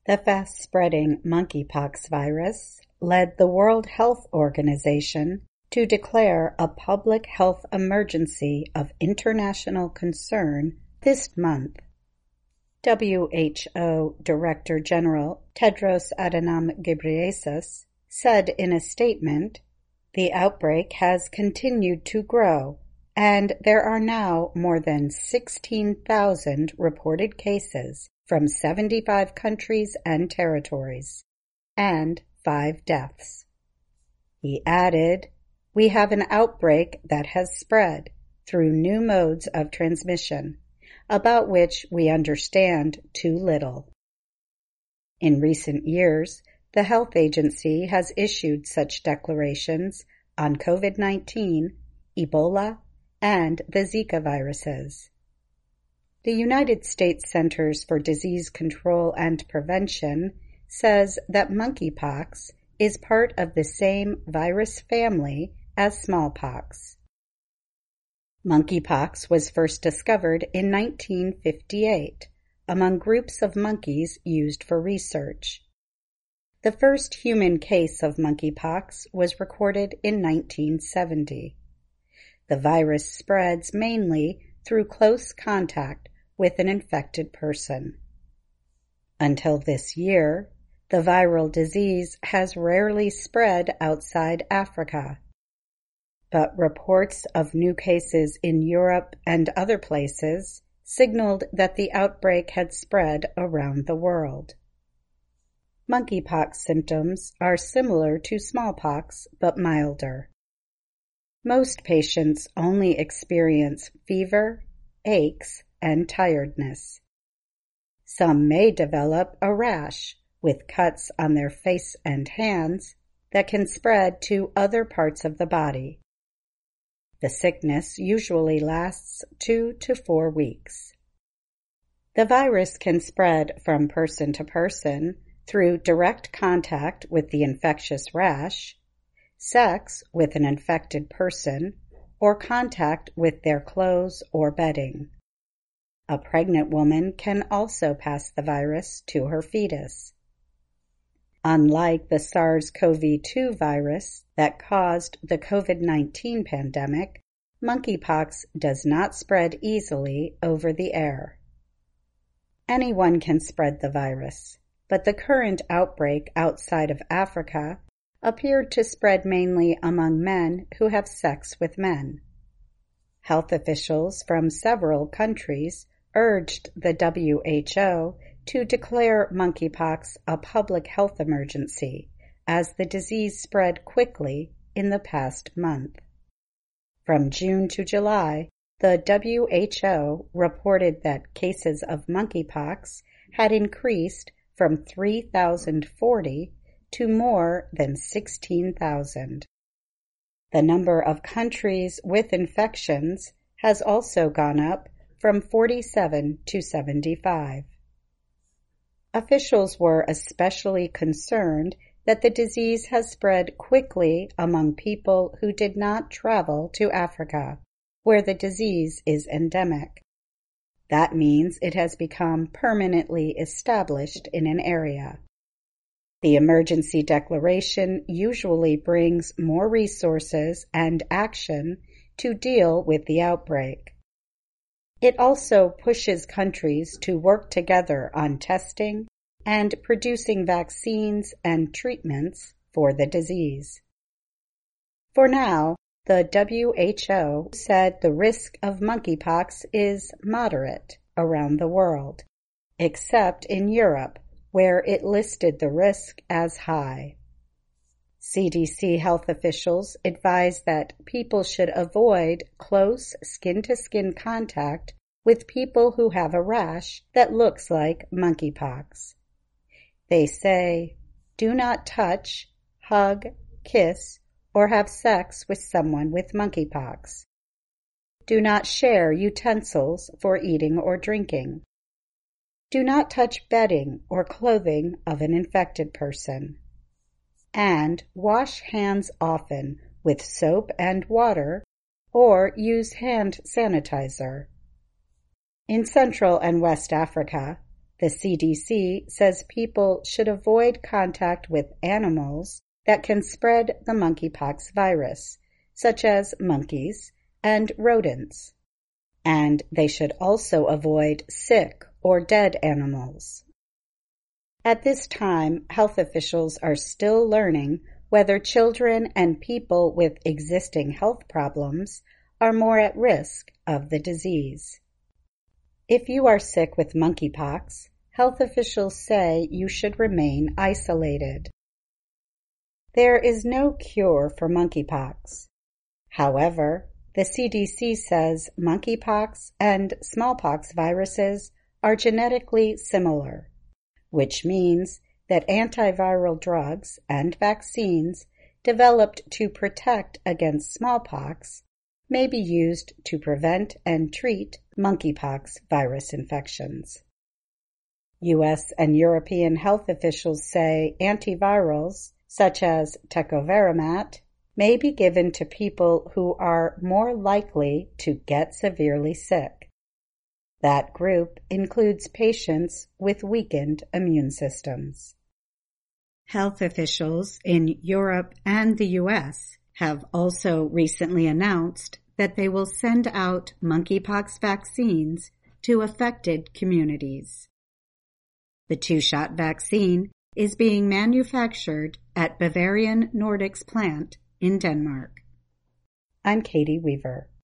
The fast-spreading monkeypox virus led the World Health Organization to declare a public health emergency of international concern this month. WHO Director General Tedros Adhanom Ghebreyesus said in a statement, "The outbreak has continued to grow, and there are now more than 16,000 reported cases from 75 countries and territories, and 5 deaths. He added, "We have an outbreak that has spread through new modes of transmission, about which we understand too little." In recent years, the health agency has issued such declarations on COVID-19, Ebola, and the Zika viruses. The United States Centers for Disease Control and Prevention says that monkeypox is part of the same virus family as smallpox. Monkeypox was first discovered in 1958 among groups of monkeys used for research. The first human case of monkeypox was recorded in 1970. The virus spreads mainly through close contact with an infected person. Until this year, the viral disease has rarely spread outside Africa. But reports of new cases in Europe and other places signaled that the outbreak had spread around the world. Monkeypox symptoms are similar to smallpox but milder. Most patients only experience fever, aches, and tiredness. Some may develop a rash with cuts on their face and hands that can spread to other parts of the body. The sickness usually lasts 2 to 4 weeks. The virus can spread from person to person through direct contact with the infectious rash, sex with an infected person, or contact with their clothes or bedding. A pregnant woman can also pass the virus to her fetus. Unlike the SARS-CoV-2 virus that caused the COVID-19 pandemic, monkeypox does not spread easily over the air. Anyone can spread the virus, but the current outbreak outside of Africa appeared to spread mainly among men who have sex with men. Health officials from several countries urged the WHO to declare monkeypox a public health emergency as the disease spread quickly in the past month. From June to July, the WHO reported that cases of monkeypox had increased from 3,040 to more than 16,000. The number of countries with infections has also gone up from 47 to 75. Officials were especially concerned that the disease has spread quickly among people who did not travel to Africa, where the disease is endemic. That means it has become permanently established in an area. The emergency declaration usually brings more resources and action to deal with the outbreak. It also pushes countries to work together on testing and producing vaccines and treatments for the disease. For now, the WHO said the risk of monkeypox is moderate around the world, except in Europe, where it listed the risk as high. CDC health officials advise that people should avoid close skin-to-skin contact with people who have a rash that looks like monkeypox. They say, do not touch, hug, kiss, or have sex with someone with monkeypox. Do not share utensils for eating or drinking. Do not touch bedding or clothing of an infected person. And wash hands often with soap and water, or use hand sanitizer. In Central and West Africa, The CDC says people should avoid contact with animals that can spread the monkeypox virus, such as monkeys and rodents. And they should also avoid sick or dead animals. At this time, health officials are still learning whether children and people with existing health problems are more at risk of the disease. If you are sick with monkeypox, health officials say you should remain isolated. There is no cure for monkeypox. However, the CDC says monkeypox and smallpox viruses are genetically similar, which means that antiviral drugs and vaccines developed to protect against smallpox may be used to prevent and treat monkeypox virus infections. U.S. and European health officials say antivirals, such as tecovirimat, may be given to people who are more likely to get severely sick. That group includes patients with weakened immune systems. Health officials in Europe and the U.S. have also recently announced that they will send out monkeypox vaccines to affected communities. The 2-shot vaccine is being manufactured at Bavarian Nordic's plant in Denmark. I'm Katie Weaver.